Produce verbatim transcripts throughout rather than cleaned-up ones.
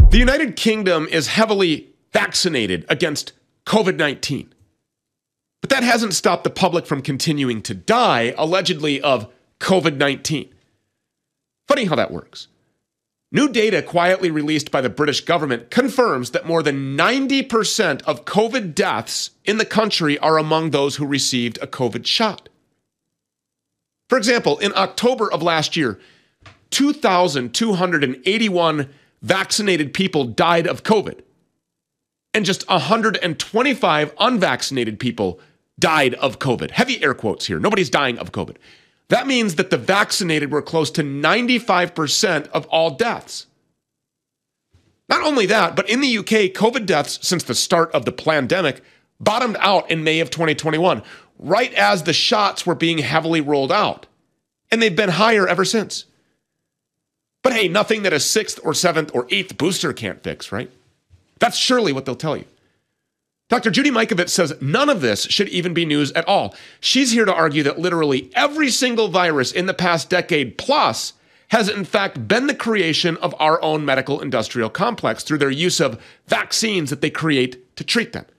The United Kingdom is heavily vaccinated against COVID nineteen. But that hasn't stopped the public from continuing to die, allegedly, of COVID nineteen. Funny how that works. New data quietly released by the British government confirms that more than ninety percent of COVID deaths in the country are among those who received a COVID shot. For example, in October of last year, two thousand two hundred eighty-one vaccinated people died of COVID, and just one hundred twenty-five unvaccinated people died of COVID. Heavy air quotes here. Nobody's dying of COVID. That means that the vaccinated were close to ninety-five percent of all deaths. Not only that, but in the U K, COVID deaths since the start of the pandemic bottomed out in May of twenty twenty-one, right as the shots were being heavily rolled out. And they've been higher ever since. But hey, nothing that a sixth or seventh or eighth booster can't fix, right? That's surely what they'll tell you. Doctor Judy Mikovits says none of this should even be news at all. She's here to argue that literally every single virus in the past decade plus has in fact been the creation of our own medical industrial complex through their use of vaccines that they create to treat them.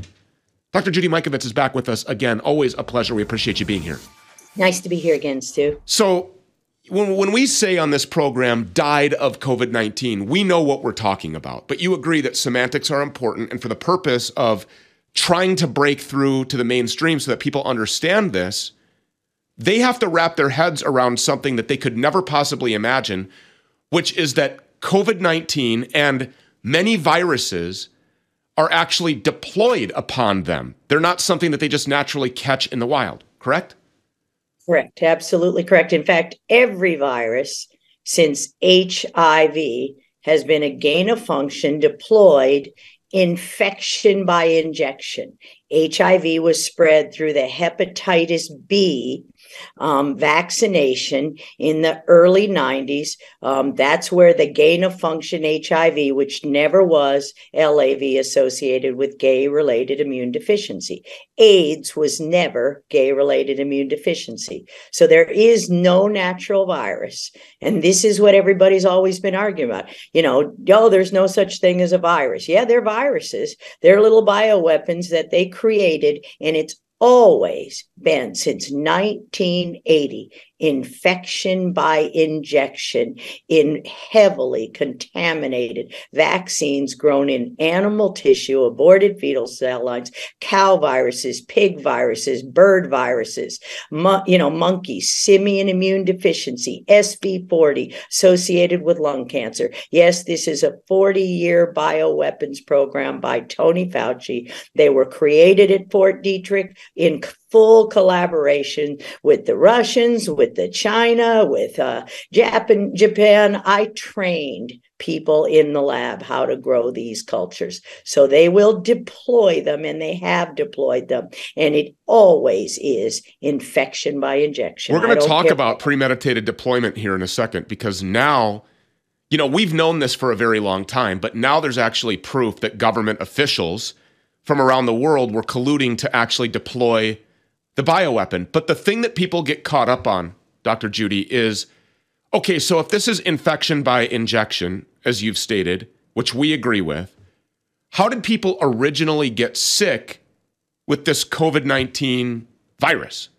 Doctor Judy Mikovits is back with us again. Always a pleasure. We appreciate you being here. Nice to be here again, Stu. So when, when we say on this program, died of COVID nineteen, we know what we're talking about. But you agree that semantics are important. And for the purpose of trying to break through to the mainstream so that people understand this, they have to wrap their heads around something that they could never possibly imagine, which is that COVID nineteen and many viruses are actually deployed upon them. They're not something that they just naturally catch in the wild, correct? Correct. Absolutely correct. In fact, every virus since H I V has been a gain of function deployed infection by injection. H I V was spread through the hepatitis B um, vaccination in the early nineties. Um, that's where the gain of function H I V, which never was L A V associated with gay-related immune deficiency. AIDS was never gay-related immune deficiency. So there is no natural virus. And this is what everybody's always been arguing about. You know, oh, there's no such thing as a virus. Yeah, they're viruses. They're little bioweapons that they created, and it's always been since nineteen eighty infection by injection in heavily contaminated vaccines grown in animal tissue, aborted fetal cell lines, cow viruses, pig viruses, bird viruses, mo- you know, monkey, simian immune deficiency, S V forty associated with lung cancer. Yes, this is a forty-year bioweapons program by Tony Fauci. They were created at Fort Detrick in full collaboration with the Russians, with the China, with uh, Japan. Japan. I trained people in the lab how to grow these cultures. So they will deploy them, and they have deployed them. And it always is infection by injection. We're going to talk about premeditated deployment here in a second, because now, you know, we've known this for a very long time, but now there's actually proof that government officials from around the world were colluding to actually deploy the bioweapon. But the thing that people get caught up on, Doctor Judy, is, okay, so if this is infection by injection, as you've stated, which we agree with, how did people originally get sick with this COVID nineteen virus?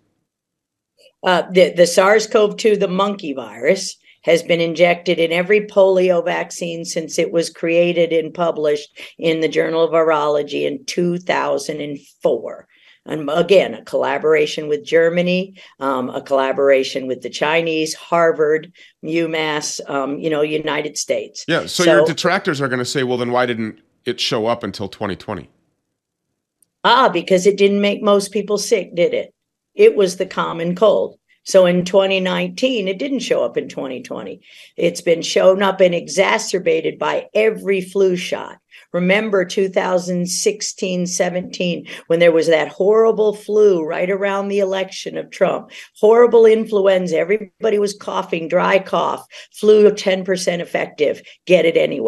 Uh, the, the SARS-C o V two, the monkey virus, has been injected in every polio vaccine since it was created and published in the Journal of Virology in two thousand four. And again, a collaboration with Germany, um, a collaboration with the Chinese, Harvard, UMass, um, you know, United States. Yeah, so, so your detractors are going to say, well, then why didn't it show up until twenty twenty? Ah, because it didn't make most people sick, did it? It was the common cold. So in twenty nineteen, it didn't show up in twenty twenty. It's been shown up and exacerbated by every flu shot. Remember two thousand sixteen, seventeen, when there was that horrible flu right around the election of Trump, horrible influenza, everybody was coughing, dry cough, flu ten percent effective, get it anyway.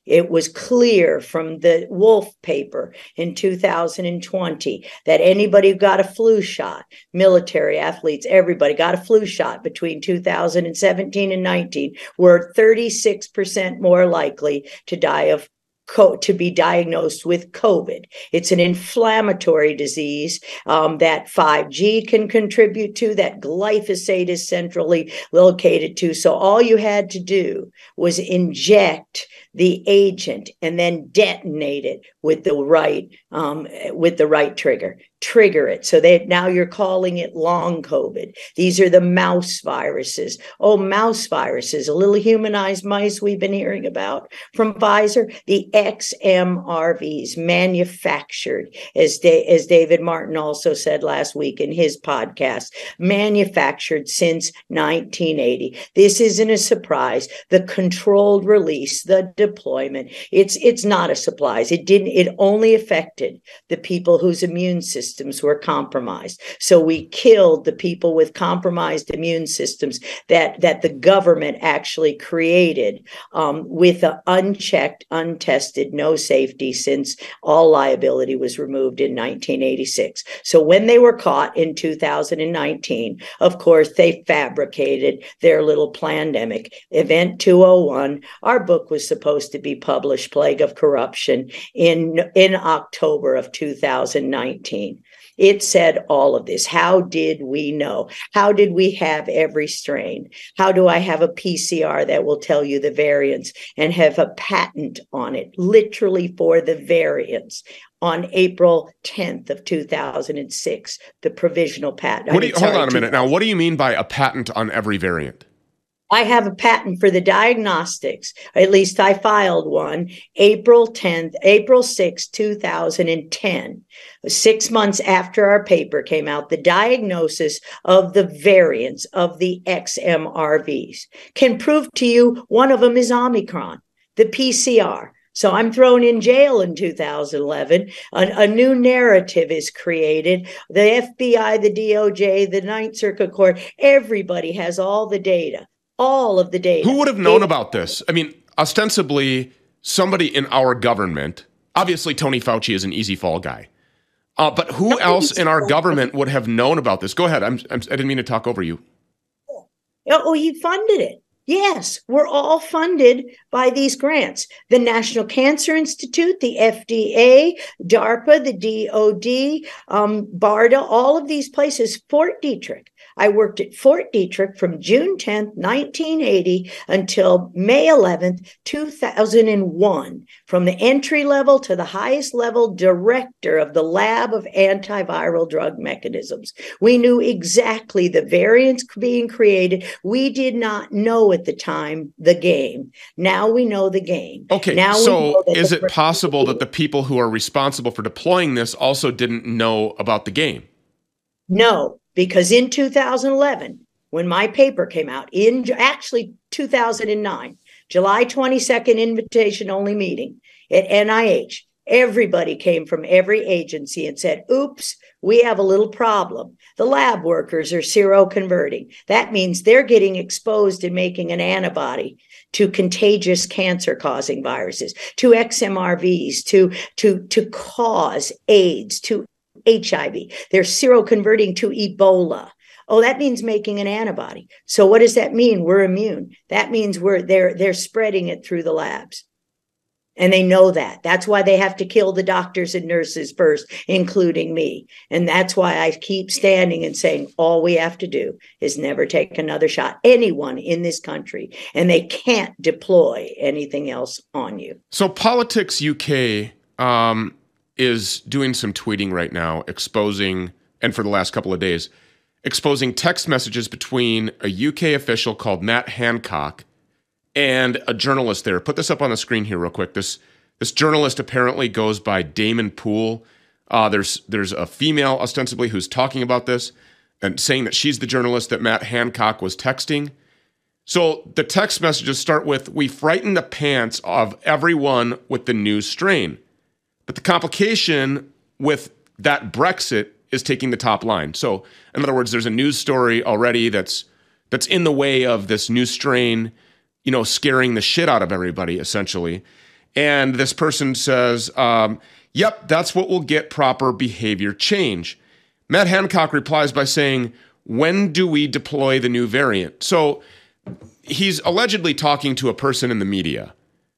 It was clear from the Wolf paper in two thousand twenty that anybody who got a flu shot, military athletes, everybody got a flu shot between two thousand seventeen and nineteen, were thirty-six percent more likely to die of to be diagnosed with COVID. It's an inflammatory disease um, that five G can contribute to, that glyphosate is centrally located to. So all you had to do was inject the agent and then detonate it with the right um, with the right trigger. Trigger it. So they now you're calling it long COVID. These are the mouse viruses. Oh, mouse viruses, a little humanized mice we've been hearing about from Pfizer. The X M R Vs manufactured, as, da- as David Martin also said last week in his podcast, manufactured since nineteen eighty. This isn't a surprise. The controlled release, the deployment, it's it's not a surprise. It didn't. It only affected the people whose immune system systems were compromised. So we killed the people with compromised immune systems that, that the government actually created um, with an unchecked, untested, no safety, since all liability was removed in nineteen eighty-six. So when they were caught in two thousand nineteen, of course, they fabricated their little pandemic. Event two oh one, our book was supposed to be published, Plague of Corruption, in, in October of two thousand nineteen. It said all of this. How did we know? How did we have every strain? How do I have a P C R that will tell you the variants and have a patent on it, literally for the variants? On April tenth of two thousand six, the provisional patent. What do you, hold on a minute. Now, what do you mean by a patent on every variant? I have a patent for the diagnostics. At least I filed one April tenth, April sixth, two thousand ten. Six months after our paper came out, the diagnosis of the variants of the X M R Vs can prove to you one of them is Omicron, the P C R. So I'm thrown in jail in two thousand eleven. A, a new narrative is created. The F B I, the D O J, the Ninth Circuit Court, everybody has all the data. All of the data. Who would have known about this? I mean, ostensibly, somebody in our government, obviously Tony Fauci is an easy fall guy, uh, but who else in our government would have known about this? Go ahead. I'm, I'm, I didn't mean to talk over you. Oh, he funded it. Yes, we're all funded by these grants. The National Cancer Institute, the F D A, DARPA, the D O D, um, BARDA, all of these places, Fort Detrick. I worked at Fort Detrick from June tenth, nineteen eighty until May eleventh, two thousand one, from the entry level to the highest level director of the Lab of Antiviral Drug Mechanisms. We knew exactly the variants being created. We did not know at the time the game. Now we know the game. Okay, now so is it possible that the people who are responsible for deploying this also didn't know about the game? No. Because in two thousand eleven, when my paper came out, in actually two thousand nine, July twenty-second, invitation-only meeting at N I H, everybody came from every agency and said, oops, we have a little problem. The lab workers are seroconverting. That means they're getting exposed and making an antibody to contagious cancer-causing viruses, to X M R Vs, to, to, to cause AIDS, to H I V. They're seroconverting to Ebola. Oh, that means making an antibody. So what does that mean? We're immune. That means we're they're they're spreading it through the labs. And they know that. That's why they have to kill the doctors and nurses first, including me. And that's why I keep standing and saying all we have to do is never take another shot, anyone in this country, and they can't deploy anything else on you. So Politics U K um is doing some tweeting right now, exposing, and for the last couple of days, exposing text messages between a U K official called Matt Hancock and a journalist there. Put this up on the screen here real quick. This this journalist apparently goes by Damon Poole. Uh, there's there's a female, ostensibly, who's talking about this and saying that she's the journalist that Matt Hancock was texting. So the text messages start with, "We frightened the pants of everyone with the new strain." But the complication with that Brexit is taking the top line. So, in other words, there's a news story already that's that's in the way of this new strain, you know, scaring the shit out of everybody, essentially. And this person says, um, yep, that's what will get proper behavior change. Matt Hancock replies by saying, when do we deploy the new variant? So he's allegedly talking to a person in the media.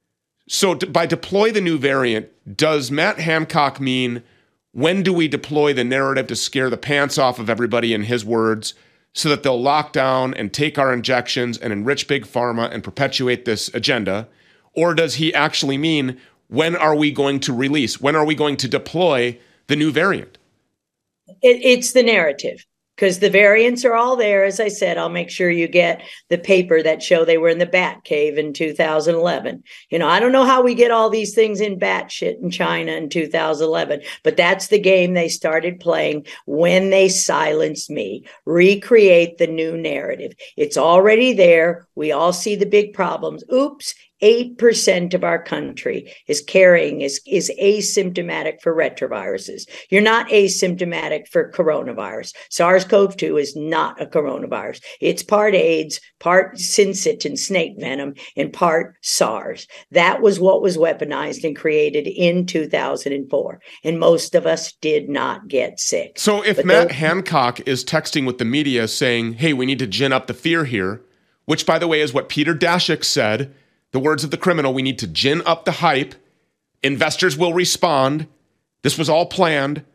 So to, by deploy the new variant, does Matt Hancock mean when do we deploy the narrative to scare the pants off of everybody, in his words, so that they'll lock down and take our injections and enrich Big Pharma and perpetuate this agenda? Or does he actually mean when are we going to release, when are we going to deploy the new variant? It, it's the narrative. Because the variants are all there. As I said, I'll make sure you get the paper that show they were in the bat cave in two thousand eleven. You know, I don't know how we get all these things in bat shit in China in two thousand eleven, but that's the game they started playing when they silenced me. Recreate the new narrative. It's already there. We all see the big problems. Oops. eight percent of our country is carrying, is, is asymptomatic for retroviruses. You're not asymptomatic for coronavirus. SARS-C o V two is not a coronavirus. It's part AIDS, part syncytin snake venom, and part SARS. That was what was weaponized and created in two thousand four. And most of us did not get sick. So if but Matt those- Hancock is texting with the media saying, hey, we need to gin up the fear here, which, by the way, is what Peter Daszak said, the words of the criminal, we need to gin up the hype. Investors will respond. This was all planned.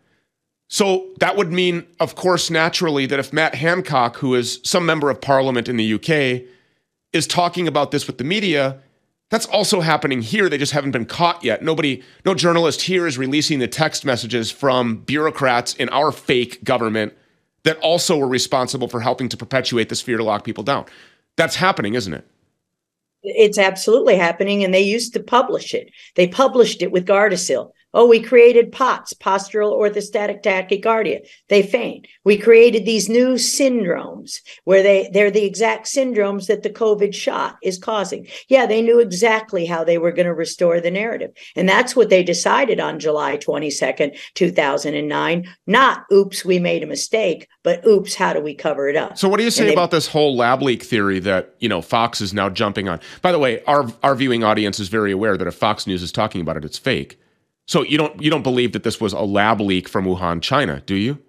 So that would mean, of course, naturally, that if Matt Hancock, who is some member of parliament in the U K, is talking about this with the media, that's also happening here. They just haven't been caught yet. Nobody, no journalist here is releasing the text messages from bureaucrats in our fake government that also were responsible for helping to perpetuate this fear to lock people down. That's happening, isn't it? It's absolutely happening, and they used to publish it. They published it with Gardasil. Oh, we created POTS, postural orthostatic tachycardia. They faint. We created these new syndromes where they, they're the exact syndromes that the COVID shot is causing. Yeah, they knew exactly how they were going to restore the narrative. And that's what they decided on July twenty-second, two thousand nine. Not, oops, we made a mistake, but oops, how do we cover it up? So what do you say they, about this whole lab leak theory that, you know, Fox is now jumping on? By the way, our our viewing audience is very aware that if Fox News is talking about it, it's fake. So you don't you don't believe that this was a lab leak from Wuhan, China, do you?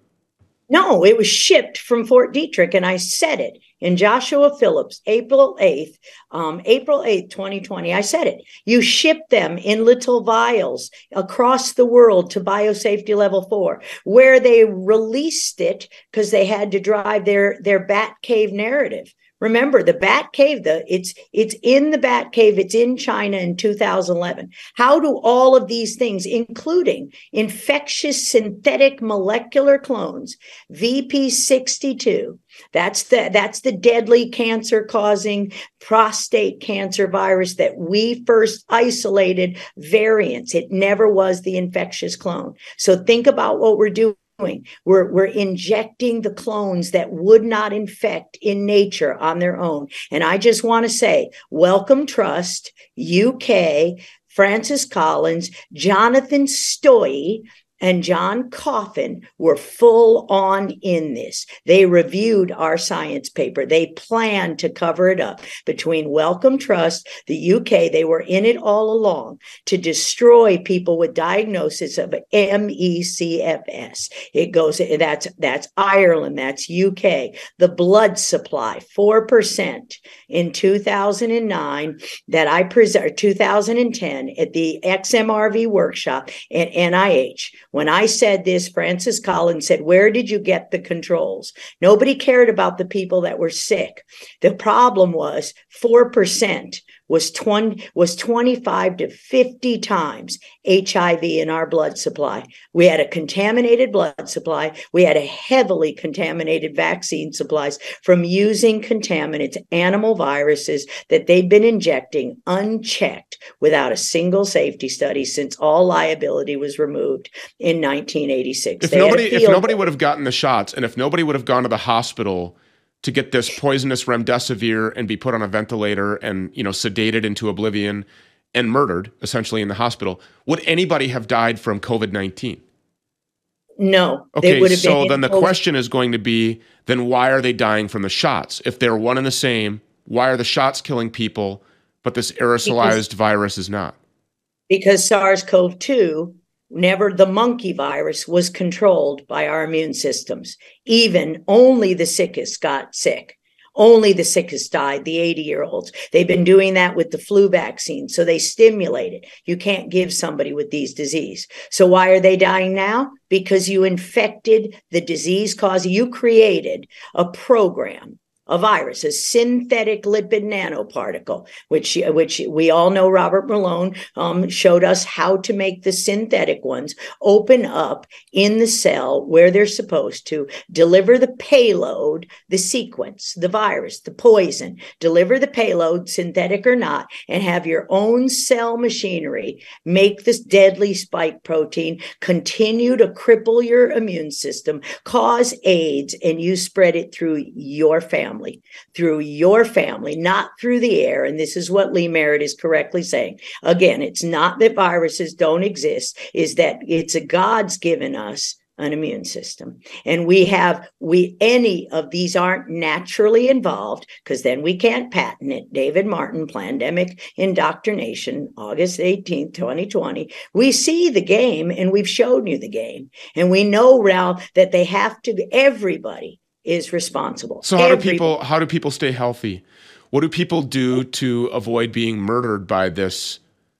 No, it was shipped from Fort Detrick, and I said it in Joshua Phillips, April eighth, um, April eighth, twenty twenty. I said it. You ship them in little vials across the world to biosafety level four, where they released it because they had to drive their their bat cave narrative. Remember, the Bat Cave, the it's it's in the Bat Cave, it's in China in two thousand eleven. How do all of these things, including infectious synthetic molecular clones, V P sixty-two, that's the that's the deadly cancer-causing prostate cancer virus that we first isolated variants. It never was the infectious clone. So think about what we're doing. We're, we're injecting the clones that would not infect in nature on their own. And I just want to say, Wellcome Trust, U K, Francis Collins, Jonathan Stoye, and John Coffin were full on in this. They reviewed our science paper. They planned to cover it up. Between Wellcome Trust, the U K, they were in it all along to destroy people with diagnosis of M E C F S. It goes, that's, that's Ireland, that's U K. The blood supply, four percent in two thousand nine that I presented, two thousand ten at the X M R V workshop at N I H. When I said this, Francis Collins said, where did you get the controls? Nobody cared about the people that were sick. The problem was four percent was twenty was twenty-five to fifty times H I V in our blood supply. We had a contaminated blood supply. We had a heavily contaminated vaccine supplies from using contaminants, animal viruses that they'd been injecting unchecked without a single safety study since all liability was removed in nineteen eighty-six. If nobody if nobody would have gotten the shots, and if nobody would have gone to the hospital to get this poisonous remdesivir and be put on a ventilator and, you know, sedated into oblivion and murdered, essentially, in the hospital, would anybody have died from COVID nineteen? No. Okay, so then the question is going to be, then why are they dying from the shots? If they're one and the same, why are the shots killing people, but this aerosolized because, virus is not? Because SARS-C o V two, never the monkey virus, was controlled by our immune systems. Even only the sickest got sick. Only the sickest died, the eighty-year-olds. They've been doing that with the flu vaccine, so they stimulate it. You can't give somebody with these disease. So why are they dying now? Because you infected the disease cause. You created a program, a virus, a synthetic lipid nanoparticle, which which we all know Robert Malone um, showed us how to make the synthetic ones open up in the cell where they're supposed to, deliver the payload, the sequence, the virus, the poison, deliver the payload, synthetic or not, and have your own cell machinery make this deadly spike protein, continue to cripple your immune system, cause AIDS, and you spread it through your family. Through your family, not through the air. And this is what Lee Merritt is correctly saying. Again, it's not that viruses don't exist, is that it's a God's given us an immune system. And we have, we, any of these aren't naturally involved, because then we can't patent it. David Martin, Plandemic Indoctrination, August eighteenth, twenty twenty. We see the game and we've shown you the game. And we know now that they have to, everybody is responsible. So how Everybody. do people how do people stay healthy? What do people do to avoid being murdered by this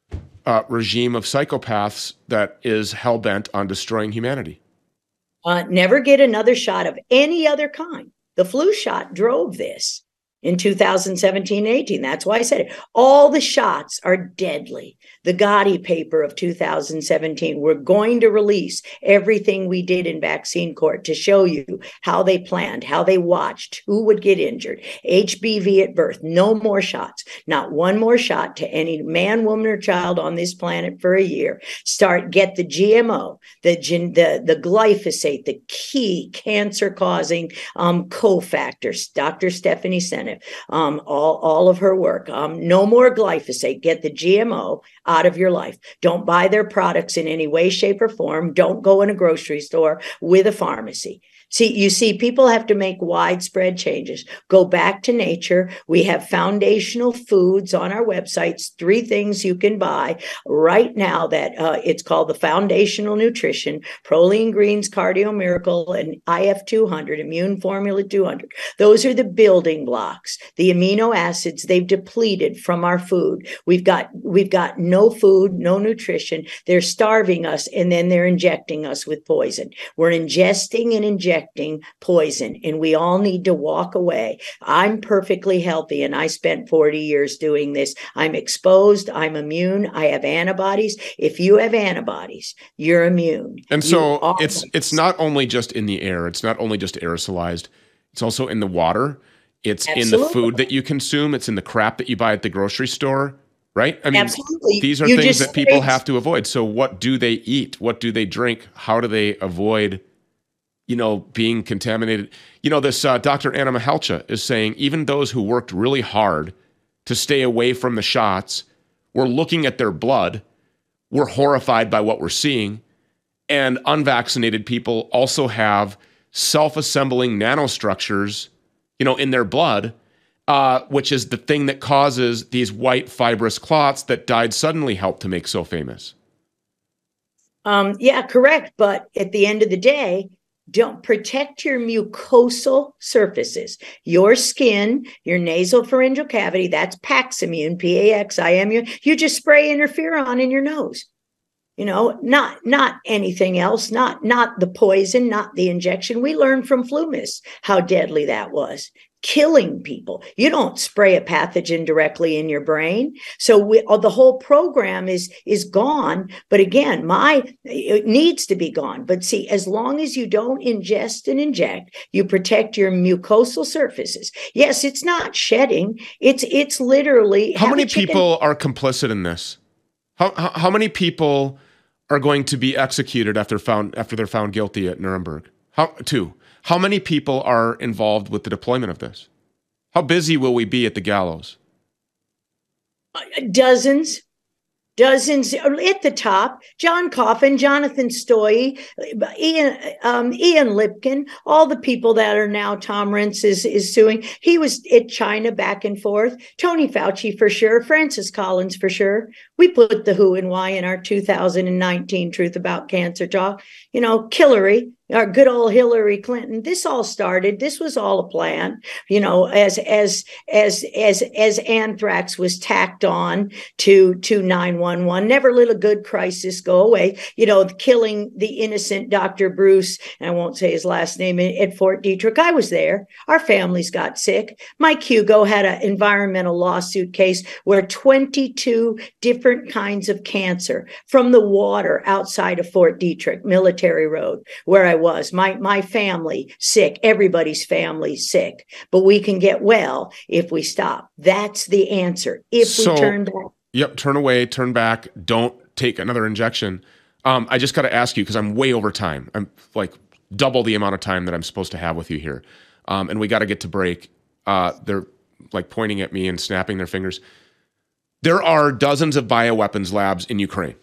uh, regime of psychopaths that is hell-bent on destroying humanity? Uh, never get another shot of any other kind. The flu shot drove this in two thousand seventeen eighteen. That's why I said it. All the shots are deadly. The Gotti paper of two thousand seventeen, we're going to release everything we did in vaccine court to show you how they planned, how they watched, who would get injured. H B V at birth, no more shots, not one more shot to any man, woman, or child on this planet for a year. Start, get the G M O, the, the, the glyphosate, the key cancer-causing um, cofactors, Doctor Stephanie Seneff, um, all, all of her work. Um, no more glyphosate, get the G M O out of your life. Don't buy their products in any way, shape, or form. Don't go in a grocery store with a pharmacy. See, you see, people have to make widespread changes. Go back to nature. We have foundational foods on our websites, three things you can buy right now that uh, it's called the Foundational Nutrition, Proline Greens, Cardio Miracle, and I F two hundred, Immune Formula two hundred. Those are the building blocks, the amino acids they've depleted from our food. We've got, we've got no food, no nutrition. They're starving us, and then they're injecting us with poison. We're ingesting and injecting poison, and we all need to walk away. I'm perfectly healthy, and I spent forty years doing this. I'm exposed. I'm immune. I have antibodies. If you have antibodies, you're immune. And so it's it's not only just in the air. It's not only just aerosolized. It's also in the water. It's Absolutely. in the food that you consume. It's in the crap that you buy at the grocery store. Right? I mean, Absolutely. these are you things that people have to avoid. So what do they eat? What do they drink? How do they avoid, you know, being contaminated? You know, this uh, Doctor Anna Mahalcha is saying even those who worked really hard to stay away from the shots, we're looking at their blood, we're horrified by what we're seeing, and unvaccinated people also have self-assembling nanostructures, you know, in their blood, uh, which is the thing that causes these white fibrous clots that died suddenly helped to make so famous. Um, yeah, correct. But at the end of the day, don't protect your mucosal surfaces, your skin, your nasopharyngeal cavity. That's Paximune, P A X I M U. You just spray interferon in your nose. You know, not not anything else, not not the poison, not the injection. We learned from FluMist how deadly that was, killing people. You don't spray a pathogen directly in your brain. So we, uh, the whole program is is gone. But again, my it needs to be gone. But see, as long as you don't ingest and inject, you protect your mucosal surfaces. Yes, it's not shedding. It's it's literally. How many people are complicit in this? How, how how many people are going to be executed after found after they're found guilty at Nuremberg? How two? How many people are involved with the deployment of this? How busy will we be at the gallows? Dozens, Dozens at the top, John Coffin, Jonathan Stoye, Ian, um, Ian Lipkin, all the people that are now Tom Renz is, is suing. He was at China back and forth. Tony Fauci for sure. Francis Collins for sure. We put the who and why in our two thousand nineteen Truth About Cancer talk. You know, Hillary, our good old Hillary Clinton. This all started. This was all a plan. You know, as as as as as anthrax was tacked on to to nine one one. Never let a good crisis go away. You know, killing the innocent Doctor Bruce, and I won't say his last name, at Fort Detrick. I was there. Our families got sick. Mike Hugo had an environmental lawsuit case where twenty-two different kinds of cancer from the water outside of Fort Detrick, Military Road, where I was. My my family sick. Everybody's family sick. But we can get well if we stop. That's the answer. If so, we turn back. Yep. Turn away, turn back. Don't take another injection. Um, I just got to ask you, because I'm way over time. I'm like double the amount of time that I'm supposed to have with you here. Um, and we got to get to break. Uh, they're like pointing at me and snapping their fingers. There are dozens of bioweapons labs in Ukraine.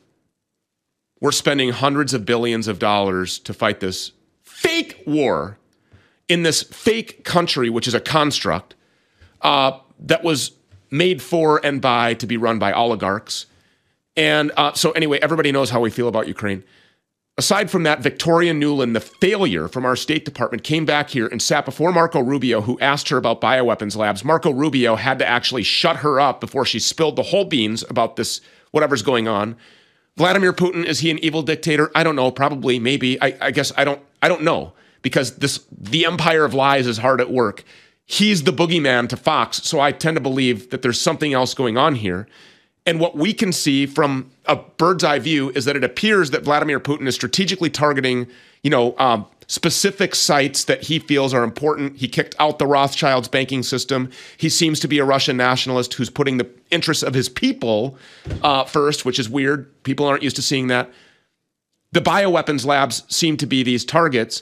We're spending hundreds of billions of dollars to fight this fake war in this fake country, which is a construct uh, that was made for and by to be run by oligarchs. And uh, so anyway, everybody knows how we feel about Ukraine. Aside from that, Victoria Nuland, the failure from our State Department, came back here and sat before Marco Rubio, who asked her about bioweapons labs. Marco Rubio had to actually shut her up before she spilled the whole beans about this, whatever's going on. Vladimir Putin, is he an evil dictator? I don't know. Probably, maybe. I, I guess I don't. I don't know, because this the empire of lies is hard at work. He's the boogeyman to Fox, so I tend to believe that there's something else going on here. And what we can see from a bird's eye view is that it appears that Vladimir Putin is strategically targeting, you know, um, specific sites that he feels are important. He kicked out the Rothschilds banking system. He seems to be a Russian nationalist who's putting the interests of his people uh, first, which is weird. People aren't used to seeing that. The bioweapons labs seem to be these targets.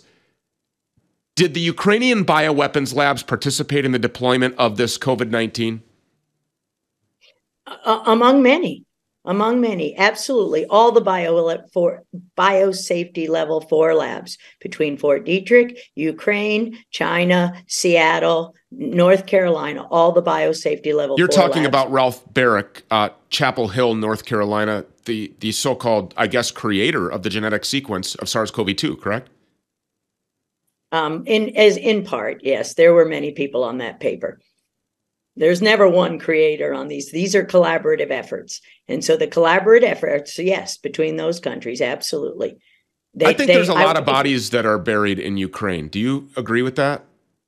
Did the Ukrainian bioweapons labs participate in the deployment of this COVID nineteen? Uh, among many, among many, absolutely. All the bio for biosafety level four labs between Fort Detrick, Ukraine, China, Seattle, North Carolina, all the biosafety level. You're four talking labs. about Ralph Barrick, uh, Chapel Hill, North Carolina, the the so-called, I guess, creator of the genetic sequence of SARS CoV two, correct? Um, in as in part, yes, there were many people on that paper. There's never one creator on these. These are collaborative efforts. And so the collaborative efforts, yes, between those countries, absolutely. They, I think they, there's a lot I, of bodies that are buried in Ukraine. Do you agree with that?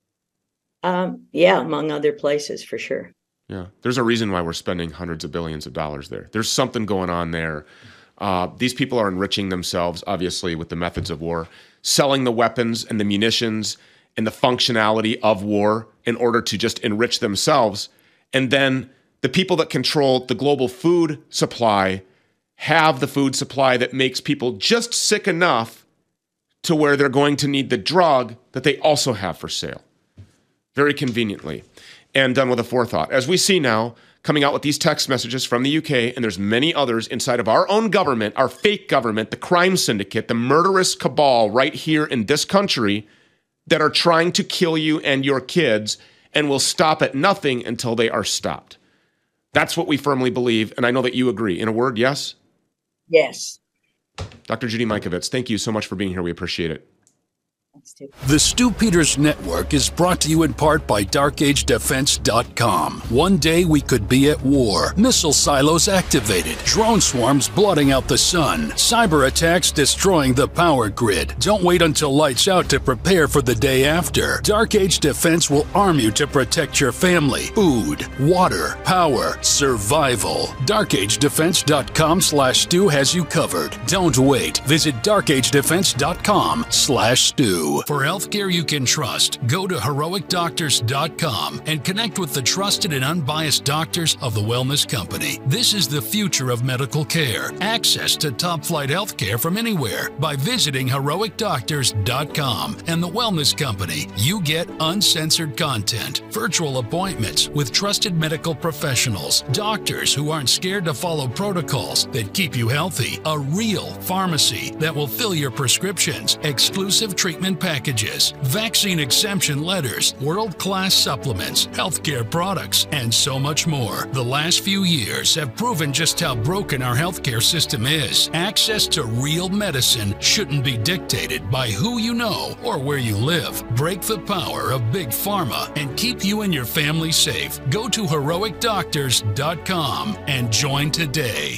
Um, yeah, among other places, for sure. Yeah, there's a reason why we're spending hundreds of billions of dollars there. There's something going on there. Uh, these people are enriching themselves, obviously, with the methods of war, selling the weapons and the munitions and the functionality of war in order to just enrich themselves. And then the people that control the global food supply have the food supply that makes people just sick enough to where they're going to need the drug that they also have for sale. Very conveniently. And done with a forethought. As we see now, coming out with these text messages from the U K, and there's many others inside of our own government, our fake government, the crime syndicate, the murderous cabal right here in this country, that are trying to kill you and your kids and will stop at nothing until they are stopped. That's what we firmly believe, and I know that you agree. In a word, yes? Yes. Doctor Judy Mikovits, thank you so much for being here. We appreciate it. The Stu Peters Network is brought to you in part by Dark Age Defense dot com. One day we could be at war. Missile silos activated. Drone swarms blotting out the sun. Cyber attacks destroying the power grid. Don't wait until lights out to prepare for the day after. Dark Age Defense will arm you to protect your family. Food, water, power, survival. Dark Age Defense dot com slash Stu has you covered. Don't wait. Visit Dark Age Defense dot com slash Stu. you. For healthcare you can trust, go to heroic doctors dot com and connect with the trusted and unbiased doctors of the Wellness Company. This is the future of medical care. Access to top-flight healthcare from anywhere by visiting heroic doctors dot com. And the Wellness Company, you get uncensored content, virtual appointments with trusted medical professionals, doctors who aren't scared to follow protocols that keep you healthy, a real pharmacy that will fill your prescriptions, exclusive treatment packages, vaccine exemption letters, world-class supplements, healthcare products, and so much more. The last few years have proven just how broken our healthcare system is. Access to real medicine shouldn't be dictated by who you know or where you live. Break the power of Big Pharma and keep you and your family safe. Go to heroic doctors dot com and join today.